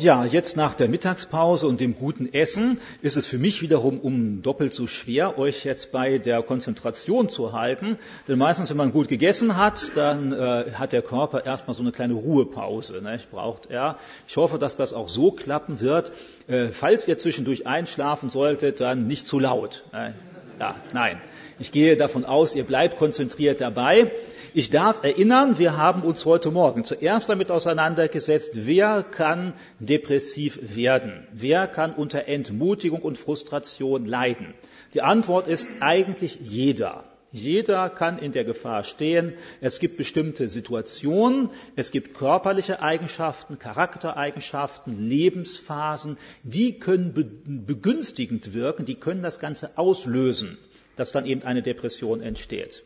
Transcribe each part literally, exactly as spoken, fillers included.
Ja, jetzt nach der Mittagspause und dem guten Essen ist es für mich wiederum um doppelt so schwer, euch jetzt bei der Konzentration zu halten. Denn meistens, wenn man gut gegessen hat, dann äh, hat der Körper erstmal so eine kleine Ruhepause, ne? Braucht er. Ich hoffe, dass das auch so klappen wird. Äh, falls ihr zwischendurch einschlafen solltet, dann nicht zu laut. Äh, ja, nein. Ich gehe davon aus, ihr bleibt konzentriert dabei. Ich darf erinnern, wir haben uns heute Morgen zuerst damit auseinandergesetzt, wer kann depressiv werden? Wer kann unter Entmutigung und Frustration leiden? Die Antwort ist eigentlich jeder. Jeder kann in der Gefahr stehen. Es gibt bestimmte Situationen, es gibt körperliche Eigenschaften, Charaktereigenschaften, Lebensphasen, die können begünstigend wirken, die können das Ganze auslösen, dass dann eben eine Depression entsteht.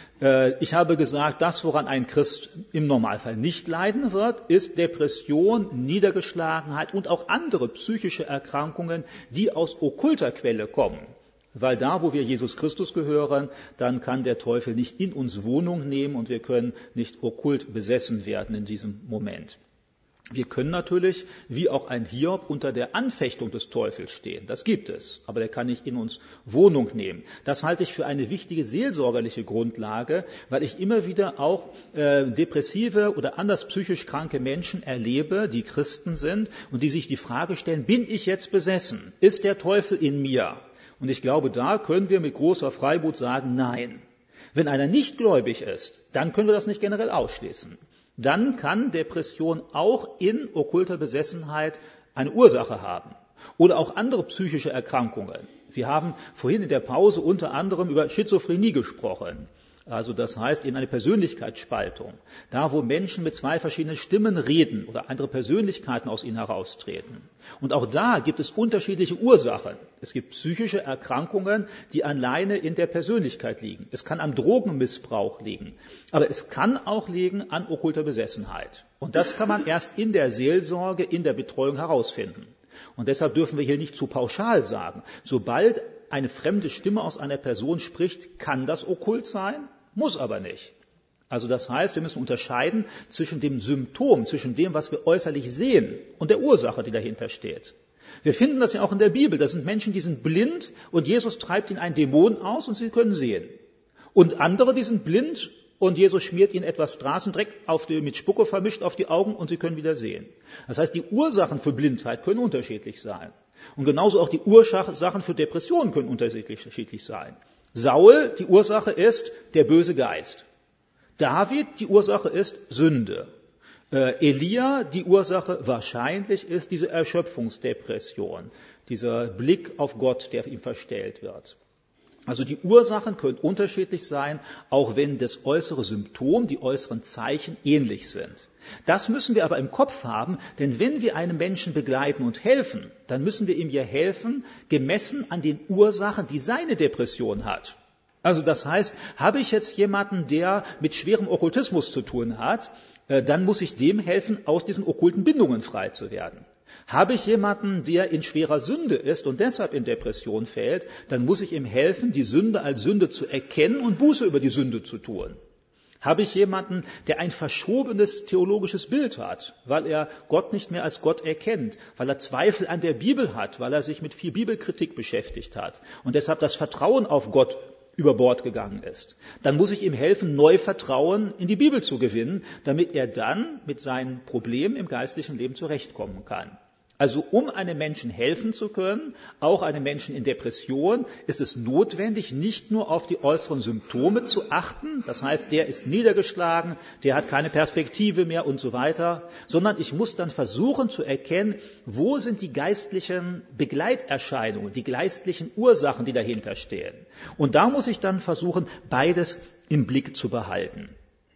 Ich habe gesagt, das, woran ein Christ im Normalfall nicht leiden wird, ist Depression, Niedergeschlagenheit und auch andere psychische Erkrankungen, die aus okkulter Quelle kommen. Weil da, wo wir Jesus Christus gehören, dann kann der Teufel nicht in uns Wohnung nehmen und wir können nicht okkult besessen werden in diesem Moment. Wir können natürlich, wie auch ein Hiob, unter der Anfechtung des Teufels stehen. Das gibt es, aber der kann nicht in uns Wohnung nehmen. Das halte ich für eine wichtige seelsorgerliche Grundlage, weil ich immer wieder auch äh, depressive oder anders psychisch kranke Menschen erlebe, die Christen sind und die sich die Frage stellen, bin ich jetzt besessen? Ist der Teufel in mir? Und ich glaube, da können wir mit großer Freimut sagen, nein. Wenn einer nicht gläubig ist, dann können wir das nicht generell ausschließen. Dann kann Depression auch in okkulter Besessenheit eine Ursache haben. Oder auch andere psychische Erkrankungen. Wir haben vorhin in der Pause unter anderem über Schizophrenie gesprochen. Also das heißt eben eine Persönlichkeitsspaltung. Da, wo Menschen mit zwei verschiedenen Stimmen reden oder andere Persönlichkeiten aus ihnen heraustreten. Und auch da gibt es unterschiedliche Ursachen. Es gibt psychische Erkrankungen, die alleine in der Persönlichkeit liegen. Es kann am Drogenmissbrauch liegen. Aber es kann auch liegen an okkulter Besessenheit. Und das kann man erst in der Seelsorge, in der Betreuung herausfinden. Und deshalb dürfen wir hier nicht zu pauschal sagen. Sobald eine fremde Stimme aus einer Person spricht, kann das okkult sein? Muss aber nicht. Also das heißt, wir müssen unterscheiden zwischen dem Symptom, zwischen dem, was wir äußerlich sehen und der Ursache, die dahinter steht. Wir finden das ja auch in der Bibel. Das sind Menschen, die sind blind und Jesus treibt ihnen einen Dämon aus und sie können sehen. Und andere, die sind blind und Jesus schmiert ihnen etwas Straßendreck auf die, mit Spucke vermischt auf die Augen und sie können wieder sehen. Das heißt, die Ursachen für Blindheit können unterschiedlich sein. Und genauso auch die Ursachen für Depressionen können unterschiedlich sein. Saul, die Ursache ist der böse Geist. David, die Ursache ist Sünde. Äh, Elia, die Ursache wahrscheinlich ist diese Erschöpfungsdepression, dieser Blick auf Gott, der ihm verstellt wird. Also die Ursachen können unterschiedlich sein, auch wenn das äußere Symptom, die äußeren Zeichen ähnlich sind. Das müssen wir aber im Kopf haben, denn wenn wir einem Menschen begleiten und helfen, dann müssen wir ihm ja helfen, gemessen an den Ursachen, die seine Depression hat. Also das heißt, habe ich jetzt jemanden, der mit schwerem Okkultismus zu tun hat, dann muss ich dem helfen, aus diesen okkulten Bindungen frei zu werden. Habe ich jemanden, der in schwerer Sünde ist und deshalb in Depression fällt, dann muss ich ihm helfen, die Sünde als Sünde zu erkennen und Buße über die Sünde zu tun. Habe ich jemanden, der ein verschobenes theologisches Bild hat, weil er Gott nicht mehr als Gott erkennt, weil er Zweifel an der Bibel hat, weil er sich mit viel Bibelkritik beschäftigt hat und deshalb das Vertrauen auf Gott über Bord gegangen ist, dann muss ich ihm helfen, neu Vertrauen in die Bibel zu gewinnen, damit er dann mit seinen Problemen im geistlichen Leben zurechtkommen kann. Also um einem Menschen helfen zu können, auch einem Menschen in Depression, ist es notwendig, nicht nur auf die äußeren Symptome zu achten, das heißt, der ist niedergeschlagen, der hat keine Perspektive mehr und so weiter, sondern ich muss dann versuchen zu erkennen, wo sind die geistlichen Begleiterscheinungen, die geistlichen Ursachen, die dahinter stehen. Und da muss ich dann versuchen, beides im Blick zu behalten.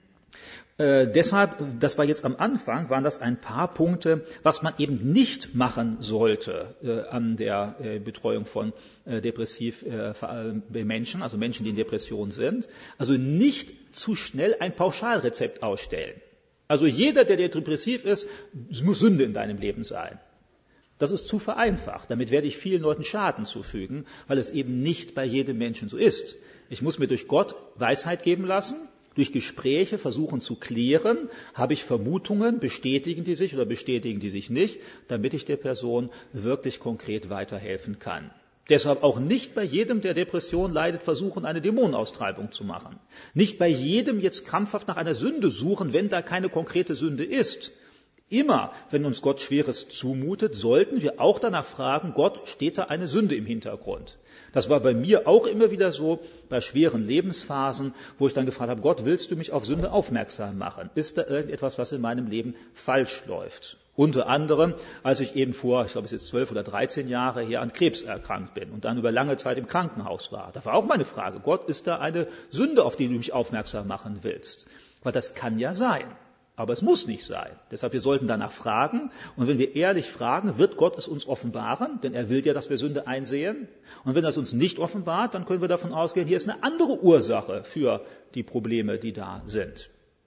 Äh, deshalb, das war jetzt am Anfang, waren das ein paar Punkte, was man eben nicht machen sollte äh, an der äh, Betreuung von äh, depressiv äh, Menschen, also Menschen, die in Depression sind. Also nicht zu schnell ein Pauschalrezept ausstellen. Also jeder, der depressiv ist, es muss Sünde in deinem Leben sein. Das ist zu vereinfacht. Damit werde ich vielen Leuten Schaden zufügen, weil es eben nicht bei jedem Menschen so ist. Ich muss mir durch Gott Weisheit geben lassen. Durch Gespräche versuchen zu klären, habe ich Vermutungen, bestätigen die sich oder bestätigen die sich nicht, damit ich der Person wirklich konkret weiterhelfen kann. Deshalb auch nicht bei jedem, der Depression leidet, versuchen, eine Dämonenaustreibung zu machen. Nicht bei jedem jetzt krampfhaft nach einer Sünde suchen, wenn da keine konkrete Sünde ist. Immer, wenn uns Gott Schweres zumutet, sollten wir auch danach fragen, Gott, steht da eine Sünde im Hintergrund? Das war bei mir auch immer wieder so, bei schweren Lebensphasen, wo ich dann gefragt habe, Gott, willst du mich auf Sünde aufmerksam machen? Ist da irgendetwas, was in meinem Leben falsch läuft? Unter anderem, als ich eben vor, ich glaube, es ist jetzt zwölf oder dreizehn Jahre her an Krebs erkrankt bin und dann über lange Zeit im Krankenhaus war. Da war auch meine Frage, Gott, ist da eine Sünde, auf die du mich aufmerksam machen willst? Weil das kann ja sein. Aber es muss nicht sein. Deshalb, wir sollten danach fragen. Und wenn wir ehrlich fragen, wird Gott es uns offenbaren, denn er will ja, dass wir Sünde einsehen. Und wenn er es uns nicht offenbart, dann können wir davon ausgehen, hier ist eine andere Ursache für die Probleme, die da sind.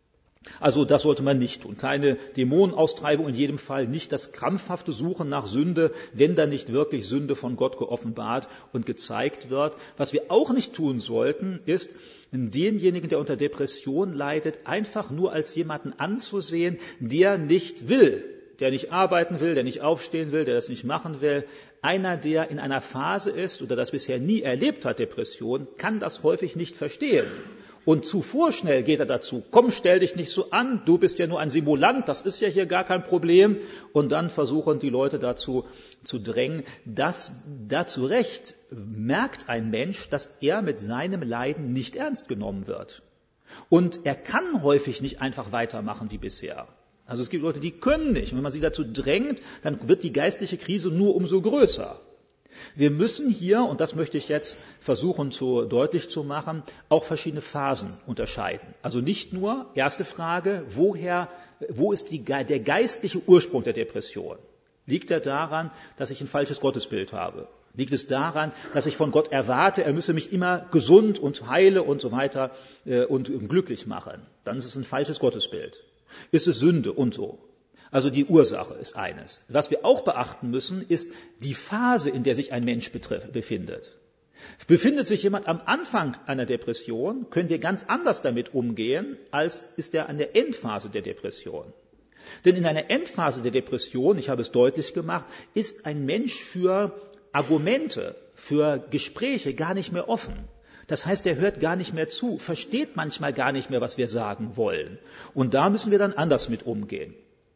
Also das sollte man nicht tun. Keine Dämonenaustreibung in jedem Fall, nicht das krampfhafte Suchen nach Sünde, wenn da nicht wirklich Sünde von Gott geoffenbart und gezeigt wird. Was wir auch nicht tun sollten, ist, denjenigen, der unter Depression leidet, einfach nur als jemanden anzusehen, der nicht will, der nicht arbeiten will, der nicht aufstehen will, der das nicht machen will. Einer, der in einer Phase ist oder das bisher nie erlebt hat, Depression, kann das häufig nicht verstehen. Und zu vorschnell geht er dazu, komm, stell dich nicht so an, du bist ja nur ein Simulant, das ist ja hier gar kein Problem. Und dann versuchen die Leute dazu zu drängen, dass da zu Recht merkt ein Mensch, dass er mit seinem Leiden nicht ernst genommen wird. Und er kann häufig nicht einfach weitermachen wie bisher. Also es gibt Leute, die können nicht. Und wenn man sie dazu drängt, dann wird die geistliche Krise nur umso größer. Wir müssen hier, und das möchte ich jetzt versuchen zu deutlich zu machen, auch verschiedene Phasen unterscheiden. Also nicht nur, erste Frage, woher, wo ist die, der geistliche Ursprung der Depression? Liegt er daran, dass ich ein falsches Gottesbild habe? Liegt es daran, dass ich von Gott erwarte, er müsse mich immer gesund und heile und so weiter äh, und, und glücklich machen? Dann ist es ein falsches Gottesbild. Ist es Sünde und so? Also die Ursache ist eines. Was wir auch beachten müssen, ist die Phase, in der sich ein Mensch betrifft, befindet. Befindet sich jemand am Anfang einer Depression, können wir ganz anders damit umgehen, als ist er an der Endphase der Depression. Denn in einer Endphase der Depression, ich habe es deutlich gemacht, ist ein Mensch für Argumente, für Gespräche gar nicht mehr offen. Das heißt, er hört gar nicht mehr zu, versteht manchmal gar nicht mehr, was wir sagen wollen. Und da müssen wir dann anders mit umgehen.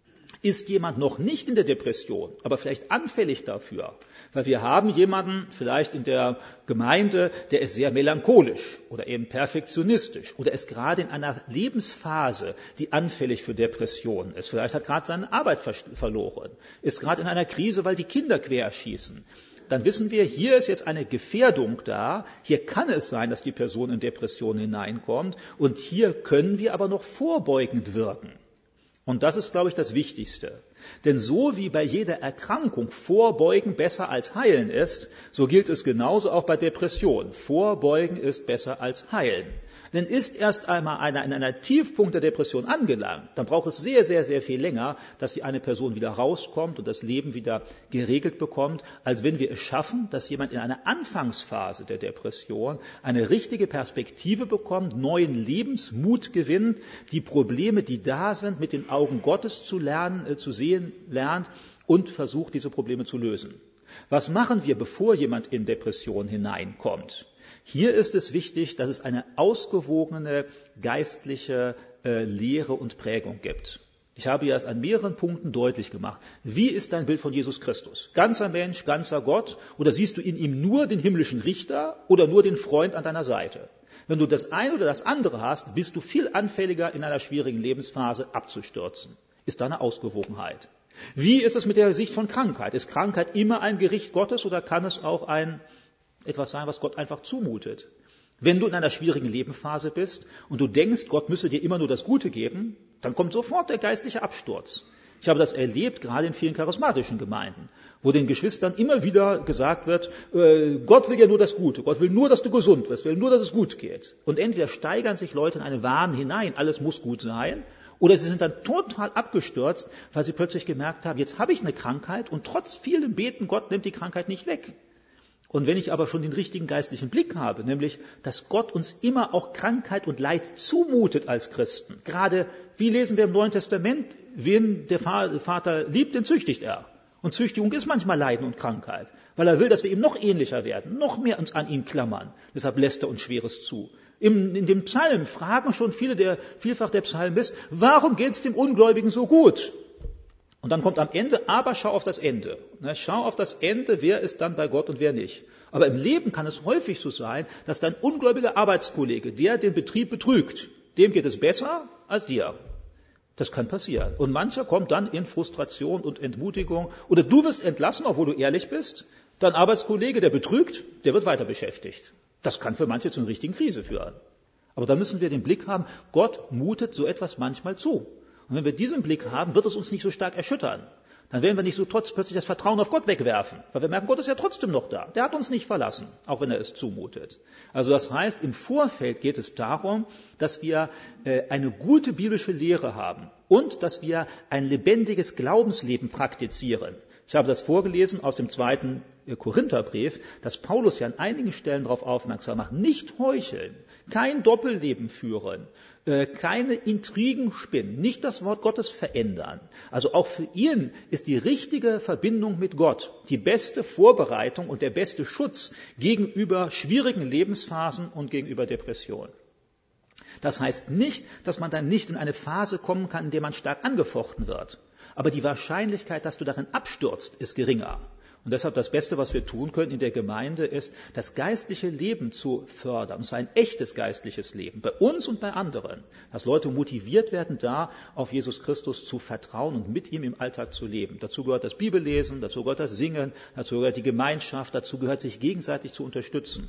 Ist jemand noch nicht in der Depression, aber vielleicht anfällig dafür, weil wir haben jemanden vielleicht in der Gemeinde, der ist sehr melancholisch oder eben perfektionistisch oder ist gerade in einer Lebensphase, die anfällig für Depressionen ist. Vielleicht hat gerade seine Arbeit verloren, ist gerade in einer Krise, weil die Kinder quer schießen. Dann wissen wir, hier ist jetzt eine Gefährdung da, hier kann es sein, dass die Person in Depression hineinkommt und hier können wir aber noch vorbeugend wirken. Und das ist, glaube ich, das Wichtigste. Denn so wie bei jeder Erkrankung Vorbeugen besser als Heilen ist, so gilt es genauso auch bei Depressionen. Vorbeugen ist besser als Heilen. Denn ist erst einmal einer in einer Tiefpunkt der Depression angelangt, dann braucht es sehr, sehr, sehr viel länger, dass die eine Person wieder rauskommt und das Leben wieder geregelt bekommt, als wenn wir es schaffen, dass jemand in einer Anfangsphase der Depression eine richtige Perspektive bekommt, neuen Lebensmut gewinnt, die Probleme, die da sind, mit den Augen Gottes zu lernen, äh, zu sehen lernt und versucht, diese Probleme zu lösen. Was machen wir, bevor jemand in Depression hineinkommt? Hier ist es wichtig, dass es eine ausgewogene geistliche äh, Lehre und Prägung gibt. Ich habe ja es an mehreren Punkten deutlich gemacht. Wie ist dein Bild von Jesus Christus? Ganzer Mensch, ganzer Gott? Oder siehst du in ihm nur den himmlischen Richter oder nur den Freund an deiner Seite? Wenn du das eine oder das andere hast, bist du viel anfälliger, in einer schwierigen Lebensphase abzustürzen. Ist da eine Ausgewogenheit? Wie ist es mit der Sicht von Krankheit? Ist Krankheit immer ein Gericht Gottes oder kann es auch ein etwas sein, was Gott einfach zumutet? Wenn du in einer schwierigen Lebensphase bist und du denkst, Gott müsse dir immer nur das Gute geben, dann kommt sofort der geistliche Absturz. Ich habe das erlebt, gerade in vielen charismatischen Gemeinden, wo den Geschwistern immer wieder gesagt wird, äh, Gott will ja nur das Gute, Gott will nur, dass du gesund wirst, will nur, dass es gut geht. Und entweder steigern sich Leute in einen Wahn hinein, alles muss gut sein, oder sie sind dann total abgestürzt, weil sie plötzlich gemerkt haben, jetzt habe ich eine Krankheit und trotz vielem Beten, Gott nimmt die Krankheit nicht weg. Und wenn ich aber schon den richtigen geistlichen Blick habe, nämlich, dass Gott uns immer auch Krankheit und Leid zumutet als Christen, gerade, wie lesen wir im Neuen Testament, wen der Vater liebt, den züchtigt er. Und Züchtigung ist manchmal Leiden und Krankheit, weil er will, dass wir ihm noch ähnlicher werden, noch mehr uns an ihn klammern. Deshalb lässt er uns Schweres zu. Im, in den Psalmen fragen schon viele der, vielfach der Psalmist, warum geht es dem Ungläubigen so gut? Und dann kommt am Ende, aber schau auf das Ende. Schau auf das Ende, wer ist dann bei Gott und wer nicht. Aber im Leben kann es häufig so sein, dass dein ungläubiger Arbeitskollege, der den Betrieb betrügt, dem geht es besser als dir. Das kann passieren. Und mancher kommt dann in Frustration und Entmutigung. Oder du wirst entlassen, obwohl du ehrlich bist. Dein Arbeitskollege, der betrügt, der wird weiter beschäftigt. Das kann für manche zu einer richtigen Krise führen. Aber da müssen wir den Blick haben, Gott mutet so etwas manchmal zu. Und wenn wir diesen Blick haben, wird es uns nicht so stark erschüttern. Dann werden wir nicht so trotz plötzlich das Vertrauen auf Gott wegwerfen, weil wir merken, Gott ist ja trotzdem noch da. Der hat uns nicht verlassen, auch wenn er es zumutet. Also das heißt, im Vorfeld geht es darum, dass wir äh, eine gute biblische Lehre haben und dass wir ein lebendiges Glaubensleben praktizieren. Ich habe das vorgelesen aus dem zweiten Korintherbrief, dass Paulus ja an einigen Stellen darauf aufmerksam macht. Nicht heucheln, kein Doppelleben führen, keine Intrigen spinnen, nicht das Wort Gottes verändern. Also auch für ihn ist die richtige Verbindung mit Gott die beste Vorbereitung und der beste Schutz gegenüber schwierigen Lebensphasen und gegenüber Depressionen. Das heißt nicht, dass man dann nicht in eine Phase kommen kann, in der man stark angefochten wird. Aber die Wahrscheinlichkeit, dass du darin abstürzt, ist geringer. Und deshalb das Beste, was wir tun können in der Gemeinde, ist, das geistliche Leben zu fördern. Und zwar ein echtes geistliches Leben, bei uns und bei anderen. Dass Leute motiviert werden, da auf Jesus Christus zu vertrauen und mit ihm im Alltag zu leben. Dazu gehört das Bibellesen, dazu gehört das Singen, dazu gehört die Gemeinschaft, dazu gehört sich gegenseitig zu unterstützen.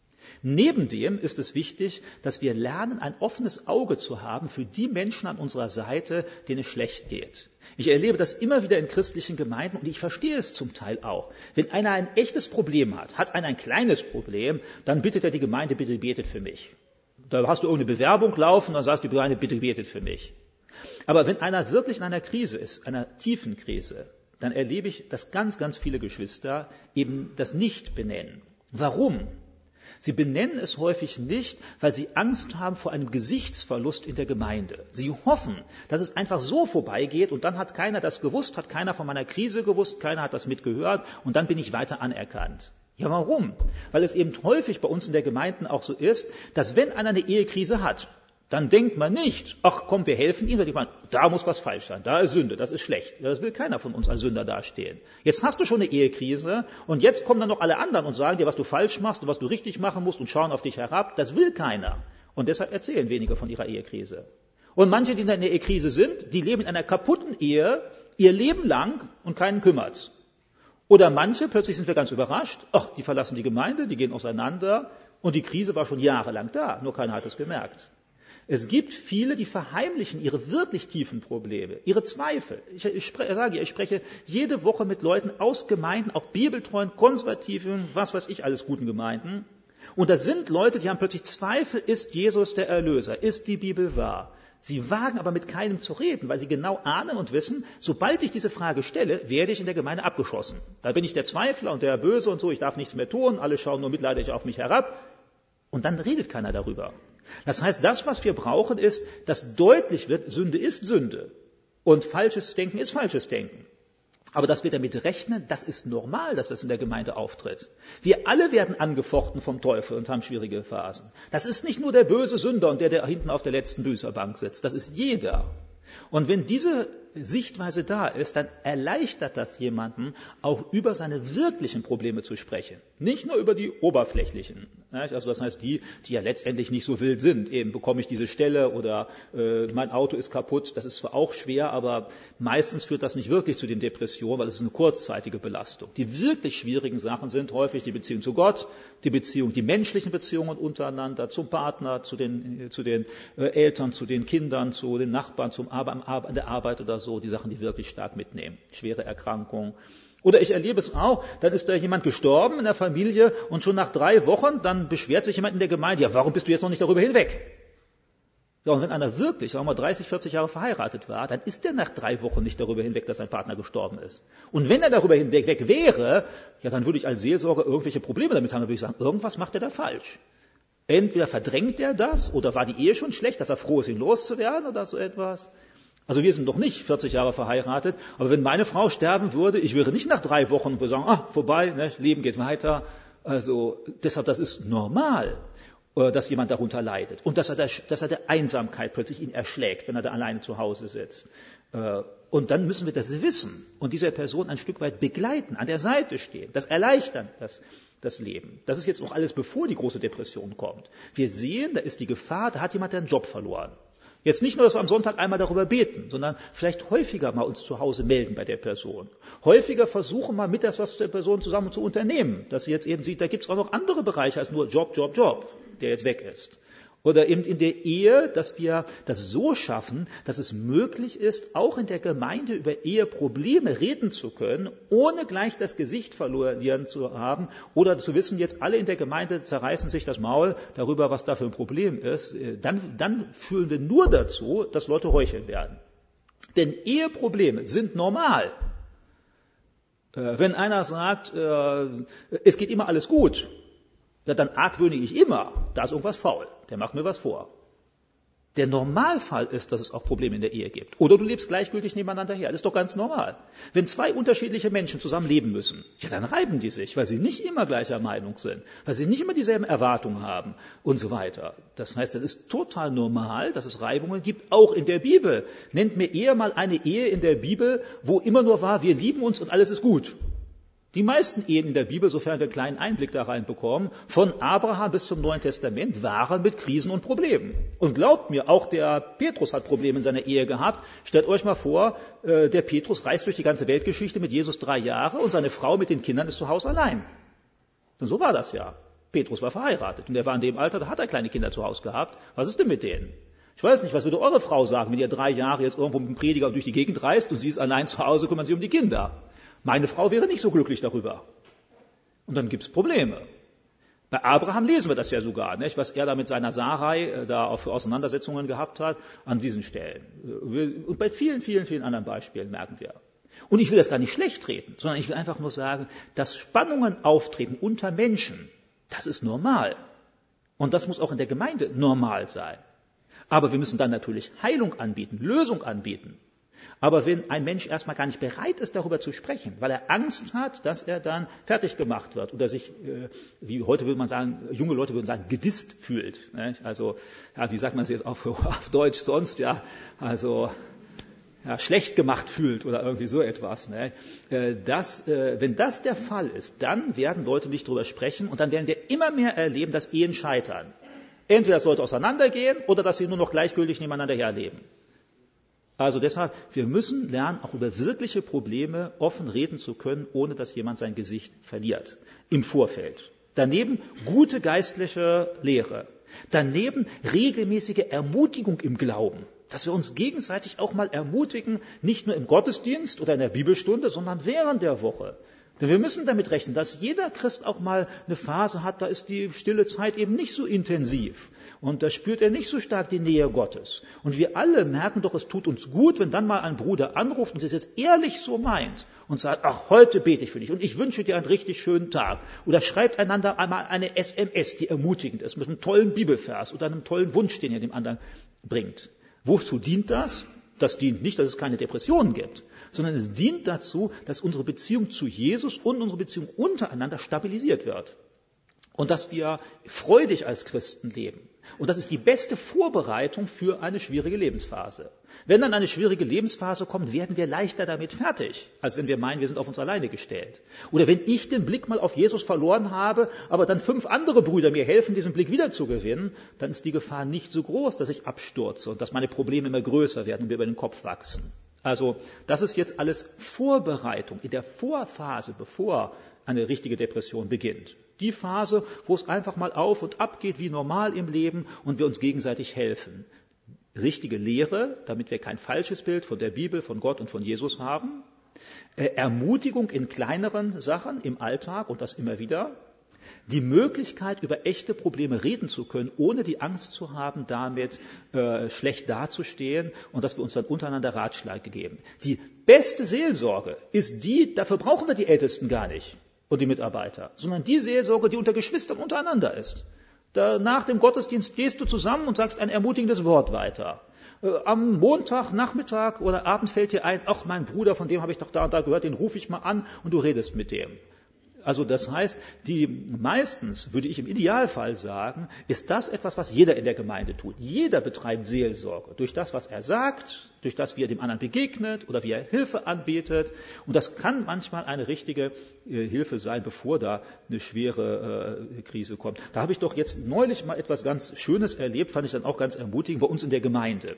Neben dem ist es wichtig, dass wir lernen, ein offenes Auge zu haben für die Menschen an unserer Seite, denen es schlecht geht. Ich erlebe das immer wieder in christlichen Gemeinden und ich verstehe es zum Teil auch. Wenn einer ein echtes Problem hat, hat einer ein kleines Problem, dann bittet er die Gemeinde, bitte betet für mich. Da hast du irgendeine Bewerbung laufen, dann sagst du die Gemeinde, bitte betet für mich. Aber wenn einer wirklich in einer Krise ist, einer tiefen Krise, dann erlebe ich, dass ganz, ganz viele Geschwister eben das nicht benennen. Warum? Sie benennen es häufig nicht, weil sie Angst haben vor einem Gesichtsverlust in der Gemeinde. Sie hoffen, dass es einfach so vorbeigeht und dann hat keiner das gewusst, hat keiner von meiner Krise gewusst, keiner hat das mitgehört und dann bin ich weiter anerkannt. Ja, warum? Weil es eben häufig bei uns in der Gemeinde auch so ist, dass wenn einer eine Ehekrise hat, dann denkt man nicht, ach komm, wir helfen ihm, sondern da muss was falsch sein, da ist Sünde, das ist schlecht. Ja, das will keiner von uns als Sünder dastehen. Jetzt hast du schon eine Ehekrise und jetzt kommen dann noch alle anderen und sagen dir, was du falsch machst und was du richtig machen musst und schauen auf dich herab. Das will keiner. Und deshalb erzählen wenige von ihrer Ehekrise. Und manche, die in einer Ehekrise sind, die leben in einer kaputten Ehe ihr Leben lang und keinen kümmert's. Oder manche, plötzlich sind wir ganz überrascht, ach, die verlassen die Gemeinde, die gehen auseinander und die Krise war schon jahrelang da, nur keiner hat es gemerkt. Es gibt viele, die verheimlichen ihre wirklich tiefen Probleme, ihre Zweifel. Ich, ich spreche, sage, ich spreche jede Woche mit Leuten aus Gemeinden, auch bibeltreuen, konservativen, was weiß ich, alles guten Gemeinden. Und da sind Leute, die haben plötzlich Zweifel, ist Jesus der Erlöser, ist die Bibel wahr? Sie wagen aber mit keinem zu reden, weil sie genau ahnen und wissen, sobald ich diese Frage stelle, werde ich in der Gemeinde abgeschossen. Da bin ich der Zweifler und der Böse und so, ich darf nichts mehr tun, alle schauen nur mitleidig auf mich herab. Und dann redet keiner darüber. Das heißt, das, was wir brauchen, ist, dass deutlich wird, Sünde ist Sünde und falsches Denken ist falsches Denken. Aber dass wir damit rechnen, das ist normal, dass das in der Gemeinde auftritt. Wir alle werden angefochten vom Teufel und haben schwierige Phasen. Das ist nicht nur der böse Sünder und der, der hinten auf der letzten Büßerbank sitzt. Das ist jeder. Und wenn diese Sichtweise da ist, dann erleichtert das jemanden, auch über seine wirklichen Probleme zu sprechen. Nicht nur über die oberflächlichen. Also das heißt, die, die ja letztendlich nicht so wild sind. Eben bekomme ich diese Stelle oder äh, mein Auto ist kaputt. Das ist zwar auch schwer, aber meistens führt das nicht wirklich zu den Depressionen, weil es ist eine kurzzeitige Belastung. Die wirklich schwierigen Sachen sind häufig die Beziehung zu Gott, die Beziehung, die menschlichen Beziehungen untereinander, zum Partner, zu den, zu den äh, Eltern, zu den Kindern, zu den Nachbarn, zum Ar- an der Arbeit oder so. So, die Sachen, die wirklich stark mitnehmen. Schwere Erkrankungen. Oder ich erlebe es auch, dann ist da jemand gestorben in der Familie und schon nach drei Wochen, dann beschwert sich jemand in der Gemeinde, ja, warum bist du jetzt noch nicht darüber hinweg? Ja, und wenn einer wirklich, sagen wir mal, dreißig, vierzig Jahre verheiratet war, dann ist der nach drei Wochen nicht darüber hinweg, dass sein Partner gestorben ist. Und wenn er darüber hinweg wäre, ja, dann würde ich als Seelsorger irgendwelche Probleme damit haben, dann würde ich sagen, irgendwas macht er da falsch. Entweder verdrängt er das, oder war die Ehe schon schlecht, dass er froh ist, ihn loszuwerden, oder so etwas. Also wir sind doch nicht vierzig Jahre verheiratet, aber wenn meine Frau sterben würde, ich wäre nicht nach drei Wochen, wo wir sagen, ah, vorbei, ne, Leben geht weiter. Also deshalb, das ist normal, dass jemand darunter leidet und dass er, der, dass er der Einsamkeit plötzlich ihn erschlägt, wenn er da alleine zu Hause sitzt. Und dann müssen wir das wissen und dieser Person ein Stück weit begleiten, an der Seite stehen, das erleichtern, das, das Leben. Das ist jetzt noch alles, bevor die große Depression kommt. Wir sehen, da ist die Gefahr, da hat jemand den Job verloren. Jetzt nicht nur, dass wir am Sonntag einmal darüber beten, sondern vielleicht häufiger mal uns zu Hause melden bei der Person. Häufiger versuchen mal mit das, was der Person zusammen zu unternehmen, dass sie jetzt eben sieht, da gibt es auch noch andere Bereiche als nur Job, Job, Job, der jetzt weg ist. Oder eben in der Ehe, dass wir das so schaffen, dass es möglich ist, auch in der Gemeinde über Eheprobleme reden zu können, ohne gleich das Gesicht verlieren zu haben oder zu wissen, jetzt alle in der Gemeinde zerreißen sich das Maul darüber, was da für ein Problem ist. Dann, dann führen wir nur dazu, dass Leute heucheln werden. Denn Eheprobleme sind normal. Wenn einer sagt, es geht immer alles gut, ja, dann argwöhne ich immer, da ist irgendwas faul, der macht mir was vor. Der Normalfall ist, dass es auch Probleme in der Ehe gibt. Oder du lebst gleichgültig nebeneinander her, das ist doch ganz normal. Wenn zwei unterschiedliche Menschen zusammen leben müssen, ja, dann reiben die sich, weil sie nicht immer gleicher Meinung sind, weil sie nicht immer dieselben Erwartungen haben und so weiter. Das heißt, das ist total normal, dass es Reibungen gibt, auch in der Bibel. Nennt mir eher mal eine Ehe in der Bibel, wo immer nur war, wir lieben uns und alles ist gut. Die meisten Ehen in der Bibel, sofern wir einen kleinen Einblick da reinbekommen, von Abraham bis zum Neuen Testament, waren mit Krisen und Problemen. Und glaubt mir, auch der Petrus hat Probleme in seiner Ehe gehabt. Stellt euch mal vor, der Petrus reist durch die ganze Weltgeschichte mit Jesus drei Jahre und seine Frau mit den Kindern ist zu Hause allein. Und so war das ja. Petrus war verheiratet und er war in dem Alter, da hat er kleine Kinder zu Hause gehabt. Was ist denn mit denen? Ich weiß nicht, was würde eure Frau sagen, wenn ihr drei Jahre jetzt irgendwo mit dem Prediger durch die Gegend reist und sie ist allein zu Hause, kümmern sie um die Kinder. Meine Frau wäre nicht so glücklich darüber. Und dann gibt's Probleme. Bei Abraham lesen wir das ja sogar, nicht? Was er da mit seiner Sarai äh, da auch für Auseinandersetzungen gehabt hat, an diesen Stellen. Und bei vielen, vielen, vielen anderen Beispielen merken wir. Und ich will das gar nicht schlecht reden, sondern ich will einfach nur sagen, dass Spannungen auftreten unter Menschen, das ist normal. Und das muss auch in der Gemeinde normal sein. Aber wir müssen dann natürlich Heilung anbieten, Lösung anbieten. Aber wenn ein Mensch erstmal gar nicht bereit ist, darüber zu sprechen, weil er Angst hat, dass er dann fertig gemacht wird oder sich, äh, wie heute würde man sagen, junge Leute würden sagen, gedisst fühlt. Ne? Also, ja, wie sagt man es jetzt auf, auf Deutsch sonst, ja, also ja, schlecht gemacht fühlt oder irgendwie so etwas. Ne? Äh, das, äh, wenn das der Fall ist, dann werden Leute nicht darüber sprechen und dann werden wir immer mehr erleben, dass Ehen scheitern. Entweder dass Leute auseinandergehen oder dass sie nur noch gleichgültig nebeneinander herleben. Also deshalb, wir müssen lernen, auch über wirkliche Probleme offen reden zu können, ohne dass jemand sein Gesicht verliert. Im Vorfeld. Daneben gute geistliche Lehre. Daneben regelmäßige Ermutigung im Glauben. Dass wir uns gegenseitig auch mal ermutigen, nicht nur im Gottesdienst oder in der Bibelstunde, sondern während der Woche. Denn wir müssen damit rechnen, dass jeder Christ auch mal eine Phase hat, da ist die stille Zeit eben nicht so intensiv. Und da spürt er nicht so stark die Nähe Gottes. Und wir alle merken doch, es tut uns gut, wenn dann mal ein Bruder anruft und es jetzt ehrlich so meint und sagt, ach, heute bete ich für dich und ich wünsche dir einen richtig schönen Tag. Oder schreibt einander einmal eine S M S, die ermutigend ist, mit einem tollen Bibelvers oder einem tollen Wunsch, den ihr dem anderen bringt. Wozu dient das? Das dient nicht, dass es keine Depressionen gibt, sondern es dient dazu, dass unsere Beziehung zu Jesus und unsere Beziehung untereinander stabilisiert wird. Und dass wir freudig als Christen leben. Und das ist die beste Vorbereitung für eine schwierige Lebensphase. Wenn dann eine schwierige Lebensphase kommt, werden wir leichter damit fertig, als wenn wir meinen, wir sind auf uns alleine gestellt. Oder wenn ich den Blick mal auf Jesus verloren habe, aber dann fünf andere Brüder mir helfen, diesen Blick wiederzugewinnen, dann ist die Gefahr nicht so groß, dass ich abstürze und dass meine Probleme immer größer werden und mir über den Kopf wachsen. Also das ist jetzt alles Vorbereitung in der Vorphase, bevor eine richtige Depression beginnt. Die Phase, wo es einfach mal auf und ab geht, wie normal im Leben und wir uns gegenseitig helfen. Richtige Lehre, damit wir kein falsches Bild von der Bibel, von Gott und von Jesus haben. Äh, Ermutigung in kleineren Sachen im Alltag und das immer wieder. Die Möglichkeit, über echte Probleme reden zu können, ohne die Angst zu haben, damit äh, schlecht dazustehen und dass wir uns dann untereinander Ratschläge geben. Die beste Seelsorge ist die, dafür brauchen wir die Ältesten gar nicht und die Mitarbeiter, sondern die Seelsorge, die unter Geschwistern untereinander ist. Da, nach dem Gottesdienst gehst du zusammen und sagst ein ermutigendes Wort weiter. Äh, am Montag, Nachmittag oder Abend fällt dir ein, ach, mein Bruder, von dem habe ich doch da und da gehört, den rufe ich mal an und du redest mit dem. Also das heißt, die meistens, würde ich im Idealfall sagen, ist das etwas, was jeder in der Gemeinde tut. Jeder betreibt Seelsorge durch das, was er sagt, durch das, wie er dem anderen begegnet oder wie er Hilfe anbietet. Und das kann manchmal eine richtige äh, Hilfe sein, bevor da eine schwere äh, Krise kommt. Da habe ich doch jetzt neulich mal etwas ganz Schönes erlebt, fand ich dann auch ganz ermutigend, bei uns in der Gemeinde.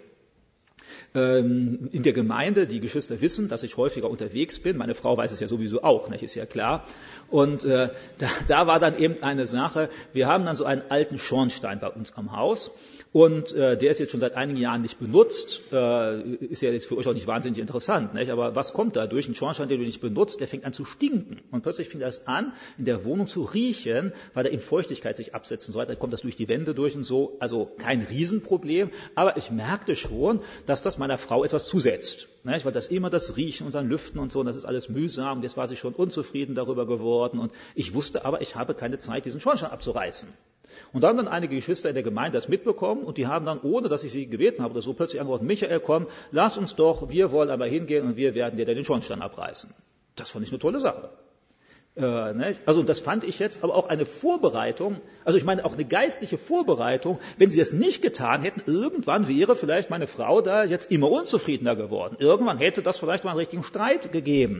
In der Gemeinde, die Geschwister wissen, dass ich häufiger unterwegs bin. Meine Frau weiß es ja sowieso auch, nicht, ist ja klar. Und äh, da, da war dann eben eine Sache, wir haben dann so einen alten Schornstein bei uns am Haus. Und äh, der ist jetzt schon seit einigen Jahren nicht benutzt, äh, ist ja jetzt für euch auch nicht wahnsinnig interessant, nicht? Aber was kommt da durch? Ein Schornstein, den du nicht benutzt, der fängt an zu stinken. Und plötzlich fängt das an, in der Wohnung zu riechen, weil da eben Feuchtigkeit sich absetzt und so weiter. Dann kommt das durch die Wände durch und so. Also kein Riesenproblem. Aber ich merkte schon, dass das meiner Frau etwas zusetzt. Nicht? Weil das immer das Riechen und dann Lüften und so, und das ist alles mühsam. Jetzt war sie schon unzufrieden darüber geworden. Und ich wusste aber, ich habe keine Zeit, diesen Schornstein abzureißen. Und da haben dann einige Geschwister in der Gemeinde das mitbekommen und die haben dann, ohne dass ich sie gebeten habe oder so, plötzlich angerufen, Michael, komm, lass uns doch, wir wollen aber hingehen und wir werden dir dann den Schornstein abreißen. Das fand ich eine tolle Sache. Äh, ne? Also das fand ich jetzt aber auch eine Vorbereitung, also ich meine auch eine geistliche Vorbereitung, wenn sie es nicht getan hätten, irgendwann wäre vielleicht meine Frau da jetzt immer unzufriedener geworden. Irgendwann hätte das vielleicht mal einen richtigen Streit gegeben.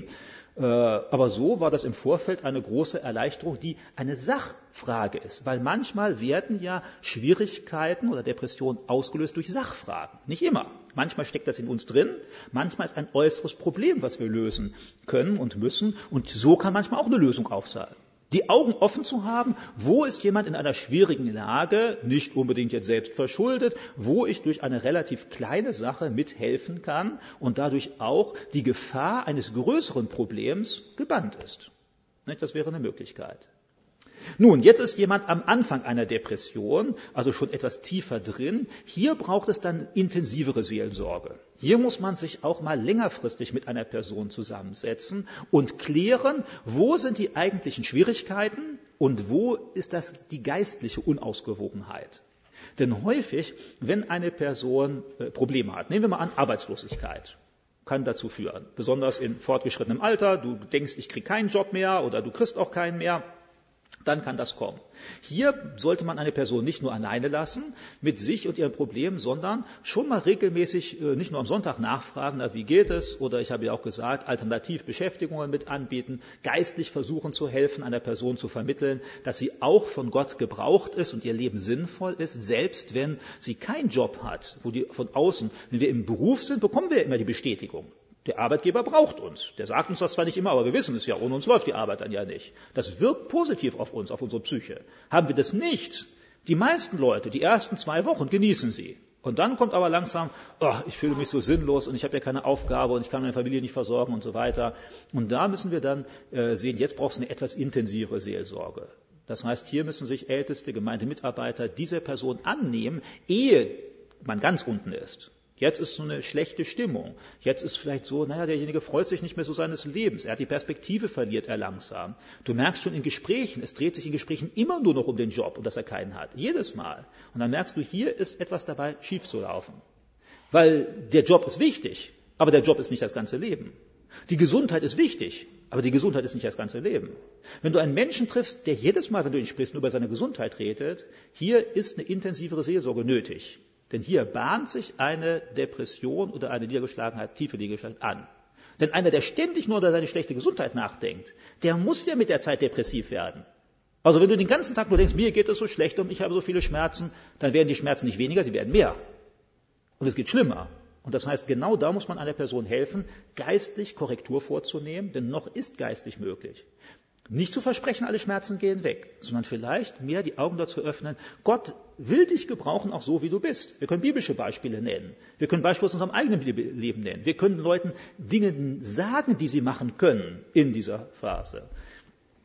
Aber so war das im Vorfeld eine große Erleichterung, die eine Sachfrage ist. Weil manchmal werden ja Schwierigkeiten oder Depressionen ausgelöst durch Sachfragen. Nicht immer. Manchmal steckt das in uns drin. Manchmal ist ein äußeres Problem, was wir lösen können und müssen. Und so kann manchmal auch eine Lösung aufzeigen. Die Augen offen zu haben, wo ist jemand in einer schwierigen Lage, nicht unbedingt jetzt selbst verschuldet, wo ich durch eine relativ kleine Sache mithelfen kann und dadurch auch die Gefahr eines größeren Problems gebannt ist. Das wäre eine Möglichkeit. Nun, jetzt ist jemand am Anfang einer Depression, also schon etwas tiefer drin. Hier braucht es dann intensivere Seelsorge. Hier muss man sich auch mal längerfristig mit einer Person zusammensetzen und klären, wo sind die eigentlichen Schwierigkeiten und wo ist das die geistliche Unausgewogenheit. Denn häufig, wenn eine Person äh, Probleme hat, nehmen wir mal an Arbeitslosigkeit, kann dazu führen, besonders in fortgeschrittenem Alter, du denkst, ich kriege keinen Job mehr oder du kriegst auch keinen mehr, dann kann das kommen. Hier sollte man eine Person nicht nur alleine lassen mit sich und ihren Problemen, sondern schon mal regelmäßig, nicht nur am Sonntag nachfragen, na, wie geht es? Oder ich habe ja auch gesagt, alternativ Beschäftigungen mit anbieten, geistlich versuchen zu helfen, einer Person zu vermitteln, dass sie auch von Gott gebraucht ist und ihr Leben sinnvoll ist, selbst wenn sie keinen Job hat, wo die von außen, wenn wir im Beruf sind, bekommen wir immer die Bestätigung. Der Arbeitgeber braucht uns. Der sagt uns das zwar nicht immer, aber wir wissen es ja. Ohne uns läuft die Arbeit dann ja nicht. Das wirkt positiv auf uns, auf unsere Psyche. Haben wir das nicht, die meisten Leute, die ersten zwei Wochen genießen sie. Und dann kommt aber langsam, oh, ich fühle mich so sinnlos und ich habe ja keine Aufgabe und ich kann meine Familie nicht versorgen und so weiter. Und da müssen wir dann äh, sehen, jetzt braucht es eine etwas intensivere Seelsorge. Das heißt, hier müssen sich älteste Gemeindemitarbeiter dieser Person annehmen, ehe man ganz unten ist. Jetzt ist so eine schlechte Stimmung. Jetzt ist vielleicht so, naja, derjenige freut sich nicht mehr so seines Lebens. Er hat die Perspektive, verliert er langsam. Du merkst schon in Gesprächen, es dreht sich in Gesprächen immer nur noch um den Job und dass er keinen hat. Jedes Mal. Und dann merkst du, hier ist etwas dabei, schief zu laufen. Weil der Job ist wichtig, aber der Job ist nicht das ganze Leben. Die Gesundheit ist wichtig, aber die Gesundheit ist nicht das ganze Leben. Wenn du einen Menschen triffst, der jedes Mal, wenn du ihn sprichst, nur über seine Gesundheit redet, hier ist eine intensivere Seelsorge nötig. Denn hier bahnt sich eine Depression oder eine Niedergeschlagenheit, tiefe Niedergeschlagenheit an. Denn einer, der ständig nur über seine schlechte Gesundheit nachdenkt, der muss ja mit der Zeit depressiv werden. Also wenn du den ganzen Tag nur denkst, mir geht es so schlecht und ich habe so viele Schmerzen, dann werden die Schmerzen nicht weniger, sie werden mehr. Und es geht schlimmer. Und das heißt, genau da muss man einer Person helfen, geistlich Korrektur vorzunehmen, denn noch ist geistlich möglich. Nicht zu versprechen, alle Schmerzen gehen weg, sondern vielleicht mehr die Augen dazu öffnen, Gott will dich gebrauchen, auch so wie du bist. Wir können biblische Beispiele nennen. Wir können Beispiele aus unserem eigenen Leben nennen. Wir können Leuten Dinge sagen, die sie machen können in dieser Phase.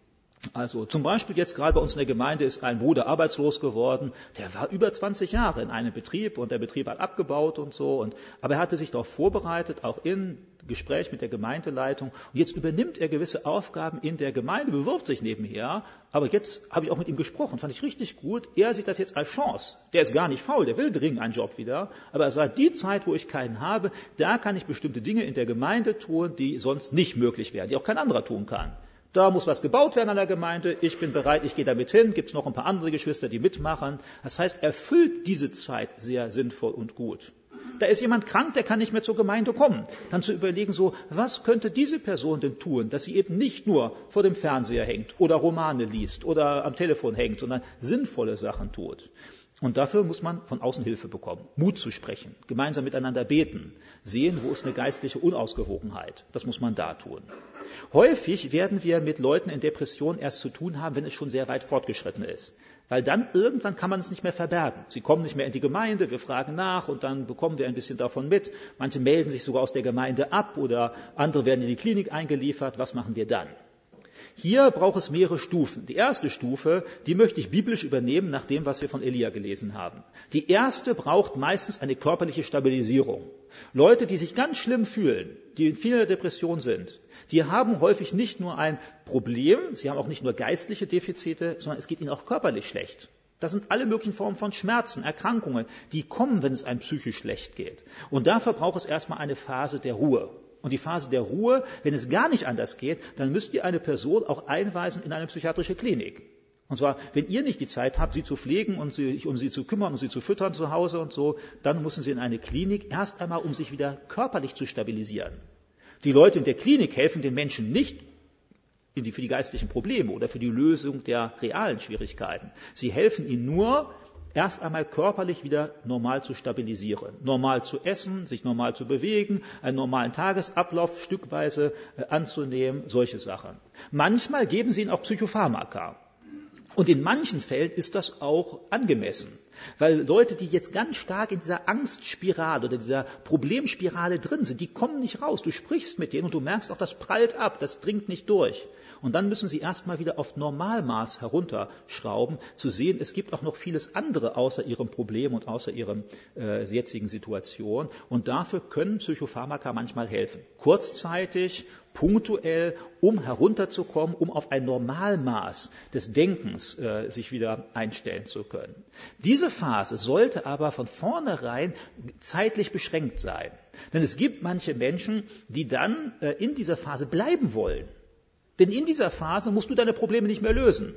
Also zum Beispiel jetzt gerade bei uns in der Gemeinde ist ein Bruder arbeitslos geworden, der war über zwanzig Jahre in einem Betrieb und der Betrieb hat abgebaut und so. Und, aber er hatte sich darauf vorbereitet, auch im Gespräch mit der Gemeindeleitung. Und jetzt übernimmt er gewisse Aufgaben in der Gemeinde, bewirbt sich nebenher. Aber jetzt habe ich auch mit ihm gesprochen, fand ich richtig gut. Er sieht das jetzt als Chance. Der ist gar nicht faul, der will dringend einen Job wieder. Aber er sagt, die Zeit, wo ich keinen habe, da kann ich bestimmte Dinge in der Gemeinde tun, die sonst nicht möglich wären, die auch kein anderer tun kann. Da muss was gebaut werden an der Gemeinde, ich bin bereit, ich gehe damit hin, gibt es noch ein paar andere Geschwister, die mitmachen. Das heißt, er füllt diese Zeit sehr sinnvoll und gut. Da ist jemand krank, der kann nicht mehr zur Gemeinde kommen. Dann zu überlegen, so, was könnte diese Person denn tun, dass sie eben nicht nur vor dem Fernseher hängt oder Romane liest oder am Telefon hängt, sondern sinnvolle Sachen tut. Und dafür muss man von außen Hilfe bekommen, Mut zu sprechen, gemeinsam miteinander beten, sehen, wo ist eine geistliche Unausgewogenheit. Das muss man da tun. Häufig werden wir mit Leuten in Depression erst zu tun haben, wenn es schon sehr weit fortgeschritten ist. Weil dann irgendwann kann man es nicht mehr verbergen. Sie kommen nicht mehr in die Gemeinde, wir fragen nach und dann bekommen wir ein bisschen davon mit. Manche melden sich sogar aus der Gemeinde ab oder andere werden in die Klinik eingeliefert. Was machen wir dann? Hier braucht es mehrere Stufen. Die erste Stufe, die möchte ich biblisch übernehmen, nach dem, was wir von Elia gelesen haben. Die erste braucht meistens eine körperliche Stabilisierung. Leute, die sich ganz schlimm fühlen, die in vieler Depression sind, die haben häufig nicht nur ein Problem, sie haben auch nicht nur geistliche Defizite, sondern es geht ihnen auch körperlich schlecht. Das sind alle möglichen Formen von Schmerzen, Erkrankungen, die kommen, wenn es einem psychisch schlecht geht. Und dafür braucht es erstmal eine Phase der Ruhe. Und die Phase der Ruhe, wenn es gar nicht anders geht, dann müsst ihr eine Person auch einweisen in eine psychiatrische Klinik. Und zwar, wenn ihr nicht die Zeit habt, sie zu pflegen und sich um sie zu kümmern und sie zu füttern zu Hause und so, dann müssen sie in eine Klinik erst einmal, um sich wieder körperlich zu stabilisieren. Die Leute in der Klinik helfen den Menschen nicht in die, für die geistlichen Probleme oder für die Lösung der realen Schwierigkeiten. Sie helfen ihnen nur, erst einmal körperlich wieder normal zu stabilisieren, normal zu essen, sich normal zu bewegen, einen normalen Tagesablauf stückweise äh, anzunehmen, solche Sachen. Manchmal geben sie ihnen auch Psychopharmaka. Und in manchen Fällen ist das auch angemessen, weil Leute, die jetzt ganz stark in dieser Angstspirale oder dieser Problemspirale drin sind, die kommen nicht raus. Du sprichst mit denen und du merkst auch, das prallt ab, das dringt nicht durch. Und dann müssen sie erstmal wieder auf Normalmaß herunterschrauben, zu sehen, es gibt auch noch vieles andere außer ihrem Problem und außer ihrem äh, jetzigen Situation. Und dafür können Psychopharmaka manchmal helfen. Kurzzeitig, punktuell, um herunterzukommen, um auf ein Normalmaß des Denkens äh, sich wieder einstellen zu können. Diese Phase sollte aber von vornherein zeitlich beschränkt sein. Denn es gibt manche Menschen, die dann äh, in dieser Phase bleiben wollen. Denn in dieser Phase musst du deine Probleme nicht mehr lösen.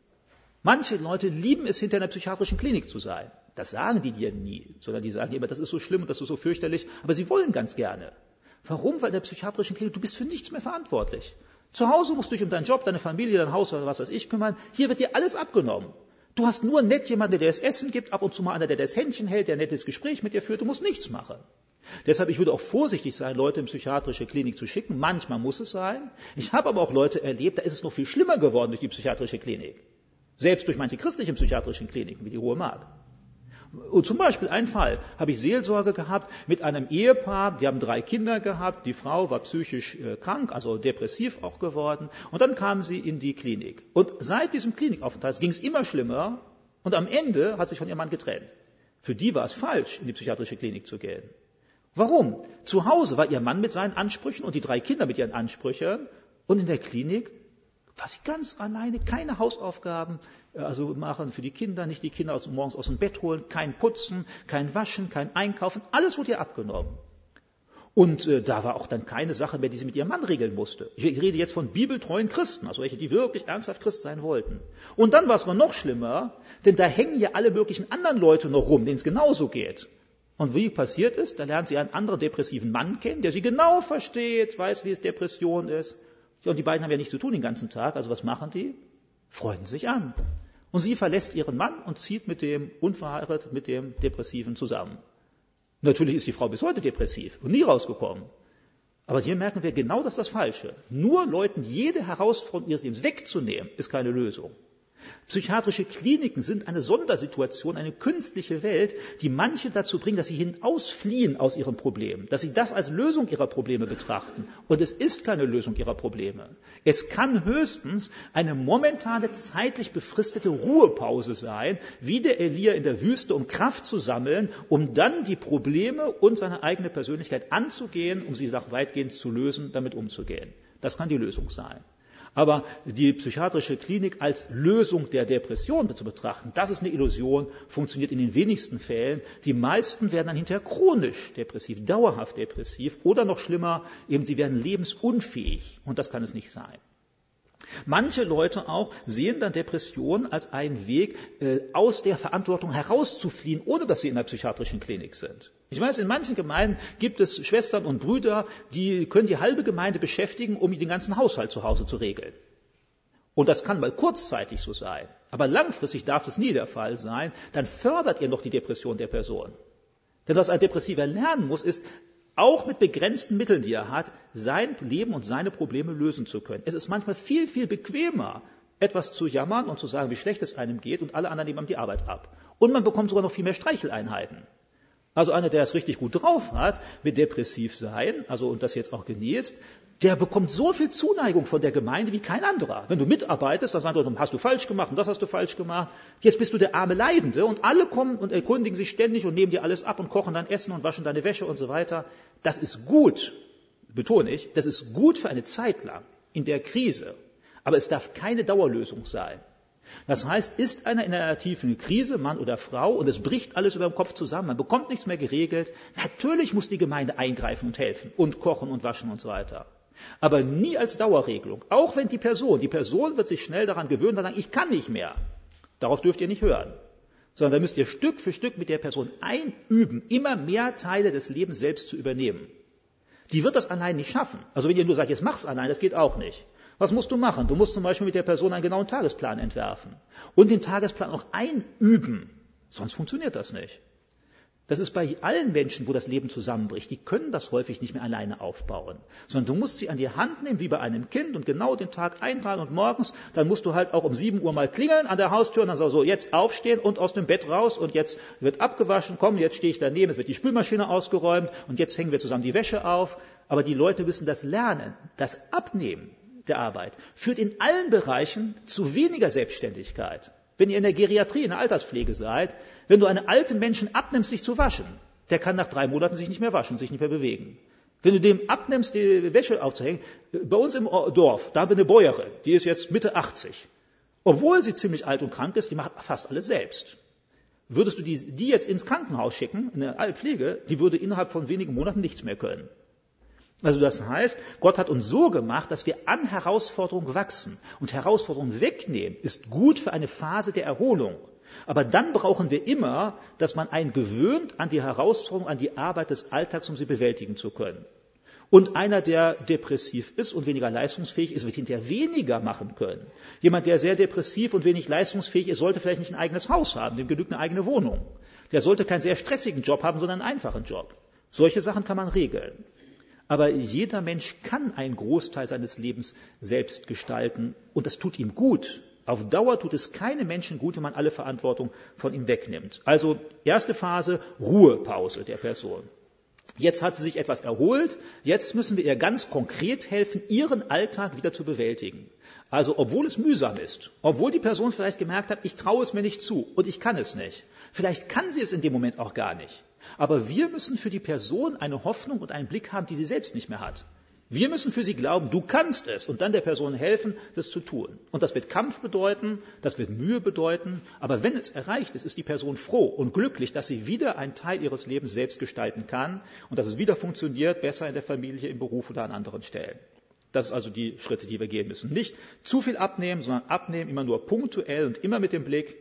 Manche Leute lieben es, hinter einer psychiatrischen Klinik zu sein. Das sagen die dir nie, sondern die sagen immer, das ist so schlimm und das ist so fürchterlich, aber sie wollen ganz gerne. Warum? Weil in der psychiatrischen Klinik, du bist für nichts mehr verantwortlich. Zu Hause musst du dich um deinen Job, deine Familie, dein Haus oder was weiß ich kümmern. Hier wird dir alles abgenommen. Du hast nur nett jemanden, der das Essen gibt, ab und zu mal einer, der das Händchen hält, der ein nettes Gespräch mit dir führt. Du musst nichts machen. Deshalb, ich würde auch vorsichtig sein, Leute in psychiatrische Klinik zu schicken. Manchmal muss es sein. Ich habe aber auch Leute erlebt, da ist es noch viel schlimmer geworden durch die psychiatrische Klinik. Selbst durch manche christlichen psychiatrischen Kliniken, wie die Hohe Mark. Und zum Beispiel ein Fall, habe ich Seelsorge gehabt mit einem Ehepaar, die haben drei Kinder gehabt, die Frau war psychisch äh, krank, also depressiv auch geworden. Und dann kamen sie in die Klinik. Und seit diesem Klinikaufenthalt ging es immer schlimmer und am Ende hat sich von ihrem Mann getrennt. Für die war es falsch, in die psychiatrische Klinik zu gehen. Warum? Zu Hause war ihr Mann mit seinen Ansprüchen und die drei Kinder mit ihren Ansprüchen und in der Klinik war sie ganz alleine, keine Hausaufgaben, also machen für die Kinder, nicht die Kinder aus, morgens aus dem Bett holen, kein Putzen, kein Waschen, kein Einkaufen, alles wurde ihr abgenommen. Und äh, da war auch dann keine Sache mehr, die sie mit ihrem Mann regeln musste. Ich rede jetzt von bibeltreuen Christen, also welche, die wirklich ernsthaft Christ sein wollten. Und dann war es noch schlimmer, denn da hängen ja alle möglichen anderen Leute noch rum, denen es genauso geht. Und wie passiert ist, da lernt sie einen anderen depressiven Mann kennen, der sie genau versteht, weiß, wie es Depression ist. Ja, und die beiden haben ja nichts zu tun den ganzen Tag, also was machen die? Freunden sich an. Und sie verlässt ihren Mann und zieht mit dem unverheiratet, mit dem Depressiven zusammen. Natürlich ist die Frau bis heute depressiv und nie rausgekommen. Aber hier merken wir genau, das ist das Falsche. Nur Leuten jede Herausforderung ihres Lebens wegzunehmen, ist keine Lösung. Psychiatrische Kliniken sind eine Sondersituation, eine künstliche Welt, die manche dazu bringen, dass sie hinausfliehen aus ihren Problemen, dass sie das als Lösung ihrer Probleme betrachten. Und es ist keine Lösung ihrer Probleme. Es kann höchstens eine momentane, zeitlich befristete Ruhepause sein, wie der Elia in der Wüste, um Kraft zu sammeln, um dann die Probleme und seine eigene Persönlichkeit anzugehen, um sie auch weitgehend zu lösen, damit umzugehen. Das kann die Lösung sein. Aber die psychiatrische Klinik als Lösung der Depression zu betrachten, das ist eine Illusion, funktioniert in den wenigsten Fällen. Die meisten werden dann hinterher chronisch depressiv, dauerhaft depressiv oder noch schlimmer, eben sie werden lebensunfähig und das kann es nicht sein. Manche Leute auch sehen dann Depression als einen Weg, äh, aus der Verantwortung herauszufliehen, ohne dass sie in der psychiatrischen Klinik sind. Ich weiß, in manchen Gemeinden gibt es Schwestern und Brüder, die können die halbe Gemeinde beschäftigen, um den ganzen Haushalt zu Hause zu regeln. Und das kann mal kurzzeitig so sein. Aber langfristig darf das nie der Fall sein. Dann fördert ihr noch die Depression der Person. Denn was ein Depressiver lernen muss, ist, auch mit begrenzten Mitteln, die er hat, sein Leben und seine Probleme lösen zu können. Es ist manchmal viel, viel bequemer, etwas zu jammern und zu sagen, wie schlecht es einem geht und alle anderen nehmen ihm die Arbeit ab. Und man bekommt sogar noch viel mehr Streicheleinheiten. Also einer, der es richtig gut drauf hat, mit depressiv sein, also und das jetzt auch genießt, der bekommt so viel Zuneigung von der Gemeinde wie kein anderer. Wenn du mitarbeitest, dann sagen die, hast du falsch gemacht und das hast du falsch gemacht. Jetzt bist du der arme Leidende und alle kommen und erkundigen sich ständig und nehmen dir alles ab und kochen dein Essen und waschen deine Wäsche und so weiter. Das ist gut, betone ich, das ist gut für eine Zeit lang in der Krise. Aber es darf keine Dauerlösung sein. Das heißt, ist einer in einer tiefen Krise, Mann oder Frau, und es bricht alles über dem Kopf zusammen, man bekommt nichts mehr geregelt, natürlich muss die Gemeinde eingreifen und helfen und kochen und waschen und so weiter. Aber nie als Dauerregelung. Auch wenn die Person, die Person wird sich schnell daran gewöhnen, dann sagen, ich kann nicht mehr. Darauf dürft ihr nicht hören. Sondern da müsst ihr Stück für Stück mit der Person einüben, immer mehr Teile des Lebens selbst zu übernehmen. Die wird das allein nicht schaffen. Also wenn ihr nur sagt, jetzt mach's allein, das geht auch nicht. Was musst du machen? Du musst zum Beispiel mit der Person einen genauen Tagesplan entwerfen und den Tagesplan auch einüben. Sonst funktioniert das nicht. Das ist bei allen Menschen, wo das Leben zusammenbricht. Die können das häufig nicht mehr alleine aufbauen. Sondern du musst sie an die Hand nehmen, wie bei einem Kind, und genau den Tag einteilen. Und morgens, dann musst du halt auch um sieben Uhr mal klingeln an der Haustür und dann sagst du, so, jetzt aufstehen und aus dem Bett raus und jetzt wird abgewaschen, komm, jetzt stehe ich daneben, es wird die Spülmaschine ausgeräumt und jetzt hängen wir zusammen die Wäsche auf. Aber die Leute müssen das lernen, das Abnehmen der Arbeit führt in allen Bereichen zu weniger Selbstständigkeit. Wenn ihr in der Geriatrie, in der Alterspflege seid, wenn du einem alten Menschen abnimmst, sich zu waschen, der kann nach drei Monaten sich nicht mehr waschen, sich nicht mehr bewegen. Wenn du dem abnimmst, die Wäsche aufzuhängen, bei uns im Dorf, da haben wir eine Bäuerin, die ist jetzt Mitte achtzig. Obwohl sie ziemlich alt und krank ist, die macht fast alles selbst. Würdest du die, die jetzt ins Krankenhaus schicken, in der Pflege, die würde innerhalb von wenigen Monaten nichts mehr können. Also das heißt, Gott hat uns so gemacht, dass wir an Herausforderungen wachsen. Und Herausforderungen wegnehmen ist gut für eine Phase der Erholung. Aber dann brauchen wir immer, dass man einen gewöhnt an die Herausforderung, an die Arbeit des Alltags, um sie bewältigen zu können. Und einer, der depressiv ist und weniger leistungsfähig ist, wird hinterher weniger machen können. Jemand, der sehr depressiv und wenig leistungsfähig ist, sollte vielleicht nicht ein eigenes Haus haben, dem genügt eine eigene Wohnung. Der sollte keinen sehr stressigen Job haben, sondern einen einfachen Job. Solche Sachen kann man regeln. Aber jeder Mensch kann einen Großteil seines Lebens selbst gestalten und das tut ihm gut. Auf Dauer tut es keinem Menschen gut, wenn man alle Verantwortung von ihm wegnimmt. Also erste Phase, Ruhepause der Person. Jetzt hat sie sich etwas erholt, jetzt müssen wir ihr ganz konkret helfen, ihren Alltag wieder zu bewältigen. Also obwohl es mühsam ist, obwohl die Person vielleicht gemerkt hat, ich traue es mir nicht zu und ich kann es nicht. Vielleicht kann sie es in dem Moment auch gar nicht. Aber wir müssen für die Person eine Hoffnung und einen Blick haben, die sie selbst nicht mehr hat. Wir müssen für sie glauben, du kannst es und dann der Person helfen, das zu tun. Und das wird Kampf bedeuten, das wird Mühe bedeuten, aber wenn es erreicht ist, ist die Person froh und glücklich, dass sie wieder einen Teil ihres Lebens selbst gestalten kann und dass es wieder funktioniert, besser in der Familie, im Beruf oder an anderen Stellen. Das sind also die Schritte, die wir gehen müssen. Nicht zu viel abnehmen, sondern abnehmen immer nur punktuell und immer mit dem Blick,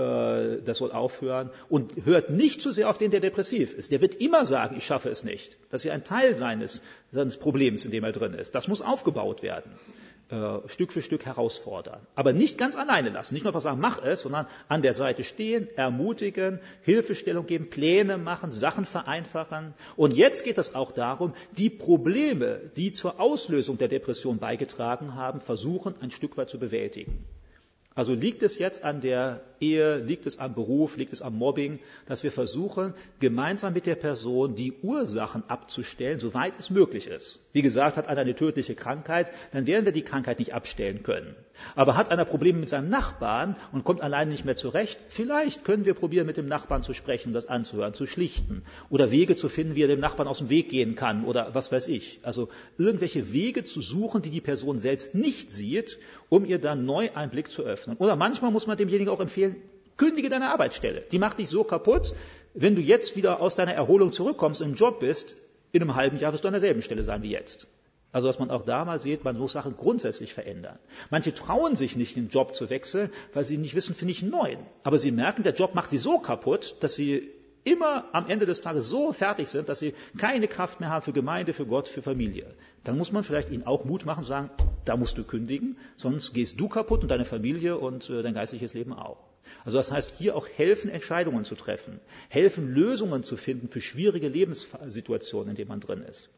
das soll aufhören und hört nicht zu sehr auf den, der depressiv ist. Der wird immer sagen, ich schaffe es nicht. Das ist ja ein Teil seines, seines Problems, in dem er drin ist. Das muss aufgebaut werden, äh, Stück für Stück herausfordern. Aber nicht ganz alleine lassen. Nicht nur einfach sagen, mach es, sondern an der Seite stehen, ermutigen, Hilfestellung geben, Pläne machen, Sachen vereinfachen. Und jetzt geht es auch darum, die Probleme, die zur Auslösung der Depression beigetragen haben, versuchen, ein Stück weit zu bewältigen. Also liegt es jetzt an der Ehe, liegt es am Beruf, liegt es am Mobbing, dass wir versuchen, gemeinsam mit der Person die Ursachen abzustellen, soweit es möglich ist. Wie gesagt, hat einer eine tödliche Krankheit, dann werden wir die Krankheit nicht abstellen können. Aber hat einer Probleme mit seinem Nachbarn und kommt alleine nicht mehr zurecht, vielleicht können wir probieren, mit dem Nachbarn zu sprechen, das anzuhören, zu schlichten oder Wege zu finden, wie er dem Nachbarn aus dem Weg gehen kann oder was weiß ich. Also irgendwelche Wege zu suchen, die die Person selbst nicht sieht, um ihr dann neu einen Blick zu öffnen. Oder manchmal muss man demjenigen auch empfehlen, kündige deine Arbeitsstelle. Die macht dich so kaputt, wenn du jetzt wieder aus deiner Erholung zurückkommst und im Job bist, in einem halben Jahr wirst du an derselben Stelle sein wie jetzt. Also dass man auch da mal sieht, man muss Sachen grundsätzlich verändern. Manche trauen sich nicht, den Job zu wechseln, weil sie nicht wissen, finde ich einen neuen. Aber sie merken, der Job macht sie so kaputt, dass sie immer am Ende des Tages so fertig sind, dass sie keine Kraft mehr haben für Gemeinde, für Gott, für Familie. Dann muss man vielleicht ihnen auch Mut machen und sagen, da musst du kündigen, sonst gehst du kaputt und deine Familie und äh, dein geistliches Leben auch. Also das heißt, hier auch helfen, Entscheidungen zu treffen, helfen, Lösungen zu finden für schwierige Lebenssituationen, in denen man drin ist.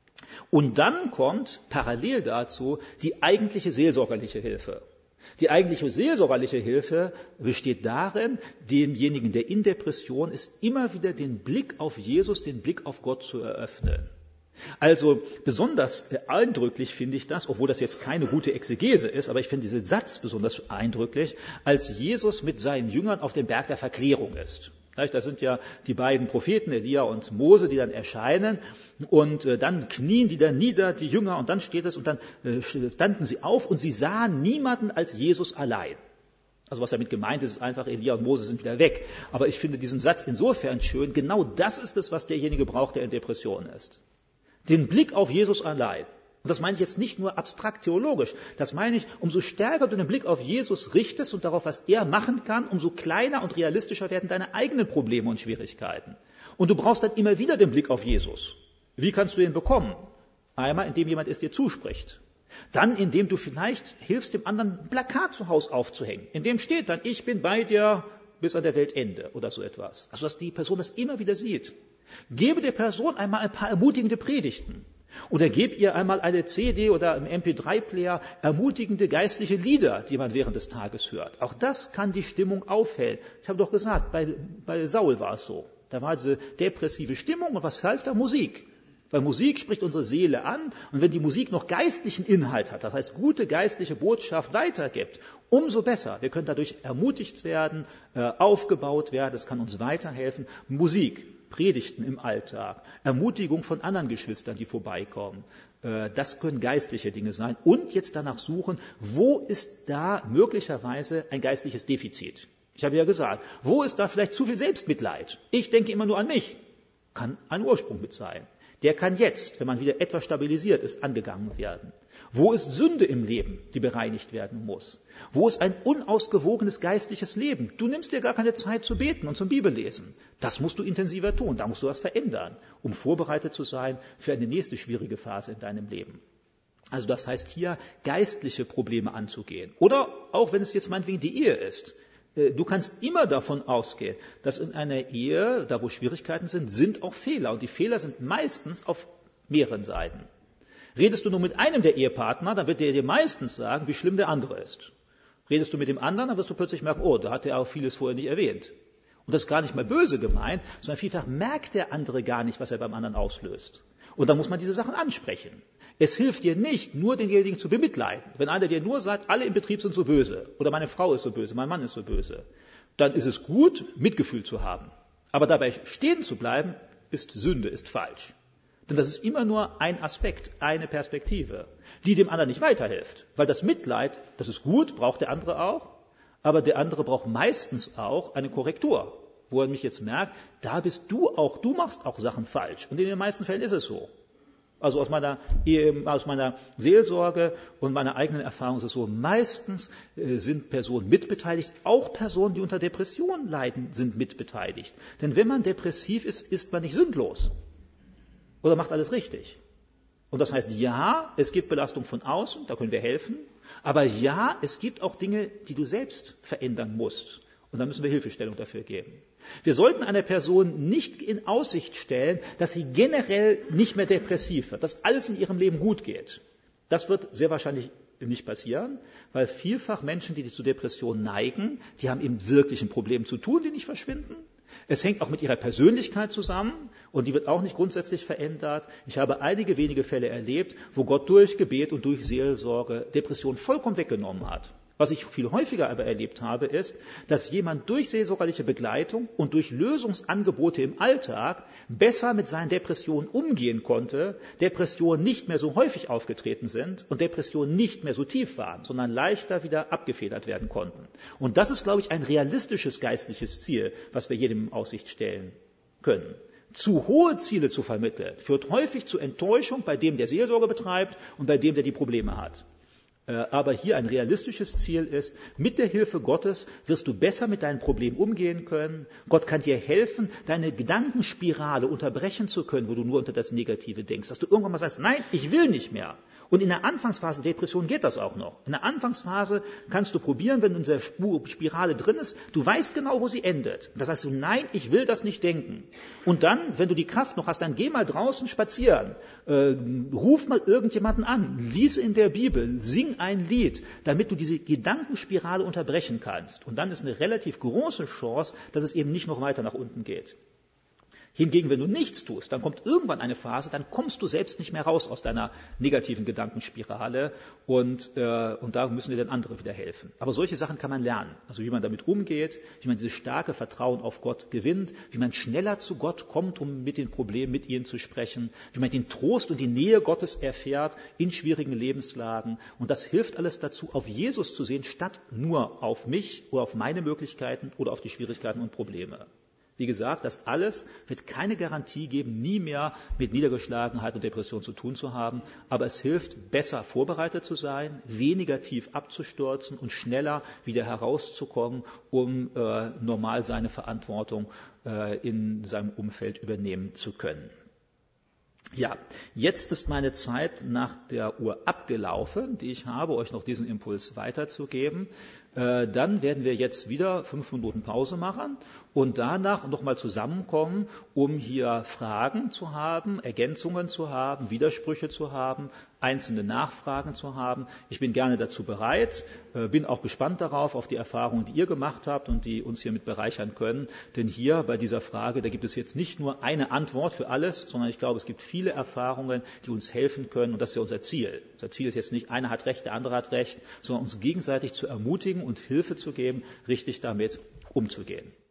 Und dann kommt parallel dazu die eigentliche seelsorgerliche Hilfe. Die eigentliche seelsorgerliche Hilfe besteht darin, demjenigen, der in Depression ist, immer wieder den Blick auf Jesus, den Blick auf Gott zu eröffnen. Also besonders eindrücklich finde ich das, obwohl das jetzt keine gute Exegese ist, aber ich finde diesen Satz besonders eindrücklich, als Jesus mit seinen Jüngern auf dem Berg der Verklärung ist. Das sind ja die beiden Propheten, Elia und Mose, die dann erscheinen und äh, dann knien die da nieder, die Jünger, und dann steht es, und dann äh, standen sie auf und sie sahen niemanden als Jesus allein. Also was damit gemeint ist, ist einfach, Elia und Mose sind wieder weg. Aber ich finde diesen Satz insofern schön, genau das ist es, was derjenige braucht, der in Depression ist. Den Blick auf Jesus allein. Und das meine ich jetzt nicht nur abstrakt theologisch, das meine ich, umso stärker du den Blick auf Jesus richtest und darauf, was er machen kann, umso kleiner und realistischer werden deine eigenen Probleme und Schwierigkeiten. Und du brauchst dann immer wieder den Blick auf Jesus. Wie kannst du ihn bekommen? Einmal, indem jemand es dir zuspricht. Dann, indem du vielleicht hilfst, dem anderen ein Plakat zu Hause aufzuhängen, in dem steht dann, ich bin bei dir bis an der Weltende oder so etwas. Also, dass die Person das immer wieder sieht. Gebe der Person einmal ein paar ermutigende Predigten. Oder gib ihr einmal eine C D oder im M P drei Player ermutigende geistliche Lieder, die man während des Tages hört. Auch das kann die Stimmung aufhellen. Ich habe doch gesagt, bei, bei Saul war es so. Da war diese depressive Stimmung und was half da? Musik. Weil Musik spricht unsere Seele an und wenn die Musik noch geistlichen Inhalt hat, das heißt gute geistliche Botschaft weitergibt, umso besser. Wir können dadurch ermutigt werden, aufgebaut werden, das kann uns weiterhelfen. Musik. Predigten im Alltag, Ermutigung von anderen Geschwistern, die vorbeikommen. Das können geistliche Dinge sein. Und jetzt danach suchen, wo ist da möglicherweise ein geistliches Defizit? Ich habe ja gesagt, wo ist da vielleicht zu viel Selbstmitleid? Ich denke immer nur an mich. Kann ein Ursprung mit sein. Der kann jetzt, wenn man wieder etwas stabilisiert ist, angegangen werden. Wo ist Sünde im Leben, die bereinigt werden muss? Wo ist ein unausgewogenes geistliches Leben? Du nimmst dir gar keine Zeit zu beten und zum Bibellesen. Das musst du intensiver tun, da musst du was verändern, um vorbereitet zu sein für eine nächste schwierige Phase in deinem Leben. Also das heißt hier, geistliche Probleme anzugehen. Oder auch wenn es jetzt meinetwegen die Ehe ist. Du kannst immer davon ausgehen, dass in einer Ehe, da wo Schwierigkeiten sind, sind auch Fehler. Und die Fehler sind meistens auf mehreren Seiten. Redest du nur mit einem der Ehepartner, dann wird der dir meistens sagen, wie schlimm der andere ist. Redest du mit dem anderen, dann wirst du plötzlich merken, oh, da hat er auch vieles vorher nicht erwähnt. Und das ist gar nicht mal böse gemeint, sondern vielfach merkt der andere gar nicht, was er beim anderen auslöst. Und dann muss man diese Sachen ansprechen. Es hilft dir nicht, nur denjenigen zu bemitleiden. Wenn einer dir nur sagt, alle im Betrieb sind so böse, oder meine Frau ist so böse, mein Mann ist so böse, dann ist es gut, Mitgefühl zu haben. Aber dabei stehen zu bleiben, ist Sünde, ist falsch. Denn das ist immer nur ein Aspekt, eine Perspektive, die dem anderen nicht weiterhilft. Weil das Mitleid, das ist gut, braucht der andere auch, aber der andere braucht meistens auch eine Korrektur, wo er mich jetzt merkt, da bist du auch, du machst auch Sachen falsch. Und in den meisten Fällen ist es so. Also aus meiner, aus meiner Seelsorge und meiner eigenen Erfahrung ist es so, meistens sind Personen mitbeteiligt, auch Personen, die unter Depressionen leiden, sind mitbeteiligt. Denn wenn man depressiv ist, ist man nicht sündlos. Oder macht alles richtig. Und das heißt, ja, es gibt Belastung von außen, da können wir helfen, aber ja, es gibt auch Dinge, die du selbst verändern musst. Und da müssen wir Hilfestellung dafür geben. Wir sollten einer Person nicht in Aussicht stellen, dass sie generell nicht mehr depressiv wird, dass alles in ihrem Leben gut geht. Das wird sehr wahrscheinlich nicht passieren, weil vielfach Menschen, die zu Depressionen neigen, die haben eben wirklich ein Problem zu tun, die nicht verschwinden. Es hängt auch mit ihrer Persönlichkeit zusammen und die wird auch nicht grundsätzlich verändert. Ich habe einige wenige Fälle erlebt, wo Gott durch Gebet und durch Seelsorge Depression vollkommen weggenommen hat. Was ich viel häufiger aber erlebt habe, ist, dass jemand durch seelsorgerliche Begleitung und durch Lösungsangebote im Alltag besser mit seinen Depressionen umgehen konnte, Depressionen nicht mehr so häufig aufgetreten sind und Depressionen nicht mehr so tief waren, sondern leichter wieder abgefedert werden konnten. Und das ist, glaube ich, ein realistisches geistliches Ziel, was wir jedem in Aussicht stellen können. Zu hohe Ziele zu vermitteln, führt häufig zu Enttäuschung bei dem, der Seelsorge betreibt und bei dem, der die Probleme hat. Aber hier ein realistisches Ziel ist, mit der Hilfe Gottes wirst du besser mit deinen Problemen umgehen können. Gott kann dir helfen, deine Gedankenspirale unterbrechen zu können, wo du nur unter das Negative denkst. Dass du irgendwann mal sagst, nein, ich will nicht mehr. Und in der Anfangsphase der Depression geht das auch noch. In der Anfangsphase kannst du probieren, wenn du in dieser Spirale drin ist, du weißt genau, wo sie endet. Das heißt du, nein, ich will das nicht denken. Und dann, wenn du die Kraft noch hast, dann geh mal draußen spazieren. Äh, ruf mal irgendjemanden an. Lies in der Bibel. Sing ein Lied, damit du diese Gedankenspirale unterbrechen kannst. Und dann ist eine relativ große Chance, dass es eben nicht noch weiter nach unten geht. Hingegen, wenn du nichts tust, dann kommt irgendwann eine Phase, dann kommst du selbst nicht mehr raus aus deiner negativen Gedankenspirale und, äh, und da müssen dir dann andere wieder helfen. Aber solche Sachen kann man lernen. Also wie man damit umgeht, wie man dieses starke Vertrauen auf Gott gewinnt, wie man schneller zu Gott kommt, um mit den Problemen mit ihnen zu sprechen, wie man den Trost und die Nähe Gottes erfährt in schwierigen Lebenslagen. Und das hilft alles dazu, auf Jesus zu sehen, statt nur auf mich oder auf meine Möglichkeiten oder auf die Schwierigkeiten und Probleme. Wie gesagt, das alles wird keine Garantie geben, nie mehr mit Niedergeschlagenheit und Depression zu tun zu haben. Aber es hilft, besser vorbereitet zu sein, weniger tief abzustürzen und schneller wieder herauszukommen, um äh, normal seine Verantwortung äh, in seinem Umfeld übernehmen zu können. Ja, jetzt ist meine Zeit nach der Uhr abgelaufen, die ich habe, euch noch diesen Impuls weiterzugeben. Äh, dann werden wir jetzt wieder fünf Minuten Pause machen und danach nochmal zusammenkommen, um hier Fragen zu haben, Ergänzungen zu haben, Widersprüche zu haben, einzelne Nachfragen zu haben. Ich bin gerne dazu bereit, äh, bin auch gespannt darauf, auf die Erfahrungen, die ihr gemacht habt und die uns hiermit bereichern können. Denn hier bei dieser Frage, da gibt es jetzt nicht nur eine Antwort für alles, sondern ich glaube, es gibt viele Erfahrungen, die uns helfen können. Und das ist ja unser Ziel. Unser Ziel ist jetzt nicht, einer hat Recht, der andere hat Recht, sondern uns gegenseitig zu ermutigen und Hilfe zu geben, richtig damit umzugehen.